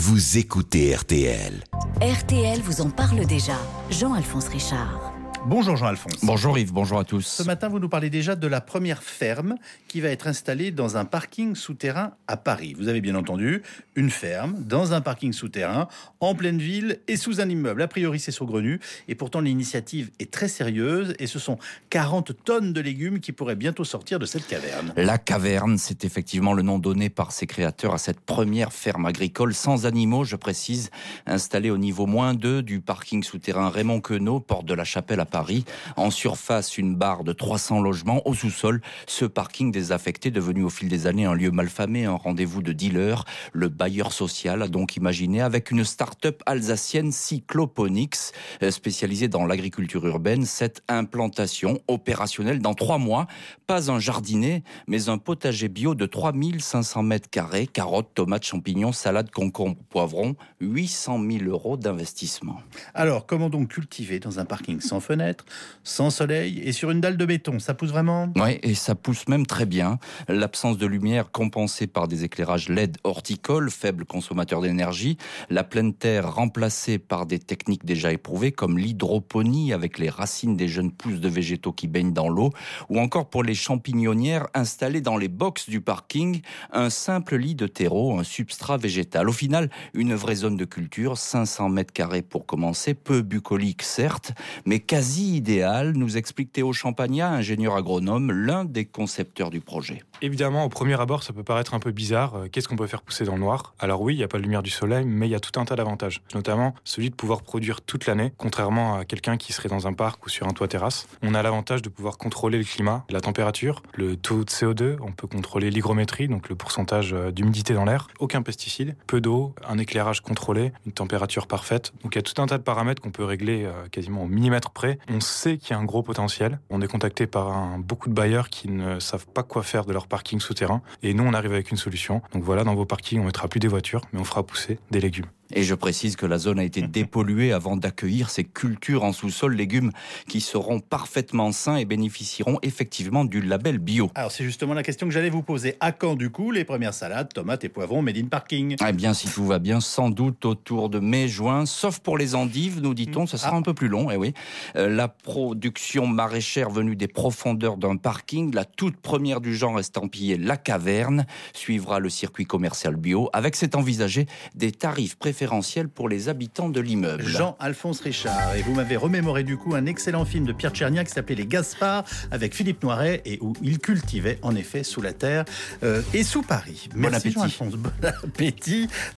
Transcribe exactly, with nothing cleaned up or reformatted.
vous écoutez R T L. R T L vous en parle déjà. Jean-Alphonse Richard. Bonjour Jean-Alphonse. Bonjour Yves, bonjour à tous. Ce matin, vous nous parlez déjà de la première ferme qui va être installée dans un parking souterrain à Paris. Vous avez bien entendu, une ferme dans un parking souterrain, en pleine ville et sous un immeuble. A priori, c'est saugrenu. Et pourtant, l'initiative est très sérieuse et ce sont quarante tonnes de légumes qui pourraient bientôt sortir de cette caverne. La caverne, c'est effectivement le nom donné par ses créateurs à cette première ferme agricole sans animaux, je précise, installée au niveau moins deux du parking souterrain Raymond Queneau, porte de la Chapelle à Paris. En surface, une barre de trois cents logements. Au sous-sol, ce parking désaffecté, devenu au fil des années un lieu malfamé, un rendez-vous de dealers. Le bailleur social a donc imaginé, avec une start-up alsacienne, Cycloponix, spécialisée dans l'agriculture urbaine, cette implantation opérationnelle dans trois mois. Pas un jardinet, mais un potager bio de trois mille cinq cents mètres carrés. Carottes, tomates, champignons, salades, concombres, poivrons. huit cent mille euros d'investissement. Alors, comment donc cultiver dans un parking sans fenêtre, sans soleil et sur une dalle de béton? Ça pousse vraiment? Oui, et ça pousse même très bien. L'absence de lumière compensée par des éclairages L E D horticoles, faibles consommateurs d'énergie. La pleine terre remplacée par des techniques déjà éprouvées comme l'hydroponie avec les racines des jeunes pousses de végétaux qui baignent dans l'eau. Ou encore pour les champignonnières installées dans les box du parking, un simple lit de terreau, un substrat végétal. Au final, une vraie zone de culture, cinq cents mètres carrés pour commencer, peu bucolique certes, mais quasi idéal, nous explique Théo Champagnat, ingénieur agronome, l'un des concepteurs du projet. Évidemment, au premier abord, ça peut paraître un peu bizarre. Qu'est-ce qu'on peut faire pousser dans le noir? Alors oui, il n'y a pas de lumière du soleil, mais il y a tout un tas d'avantages. Notamment celui de pouvoir produire toute l'année, contrairement à quelqu'un qui serait dans un parc ou sur un toit terrasse. On a l'avantage de pouvoir contrôler le climat, la température, le taux de C O deux, on peut contrôler l'hygrométrie, donc le pourcentage d'humidité dans l'air, aucun pesticide, peu d'eau, un éclairage contrôlé, une température parfaite. Donc il y a tout un tas de paramètres qu'on peut régler quasiment au millimètre près. On sait qu'il y a un gros potentiel. On est contacté par un, beaucoup de bailleurs qui ne savent pas quoi faire de leur parking souterrain. Et nous, on arrive avec une solution. Donc voilà, dans vos parkings, on mettra plus des voitures, mais on fera pousser des légumes. Et je précise que la zone a été dépolluée avant d'accueillir ces cultures en sous-sol, légumes qui seront parfaitement sains et bénéficieront effectivement du label bio. Alors c'est justement la question que j'allais vous poser. À quand du coup les premières salades, tomates et poivrons made in parking? Eh bien, si tout va bien, sans doute autour de mai-juin, sauf pour les endives, nous dit-on, ça sera ah. un peu plus long. Eh oui, euh, la production maraîchère venue des profondeurs d'un parking, la toute première du genre estampillée La Caverne, suivra le circuit commercial bio, avec cet envisagé des tarifs préférentiels pour les habitants de l'immeuble. Jean-Alphonse Richard, et vous m'avez remémoré du coup un excellent film de Pierre Tchernia qui s'appelait Les Gaspards avec Philippe Noiret et où il cultivait en effet sous la terre euh, et sous Paris. Bon Merci appétit. Jean-Alphonse, bon appétit.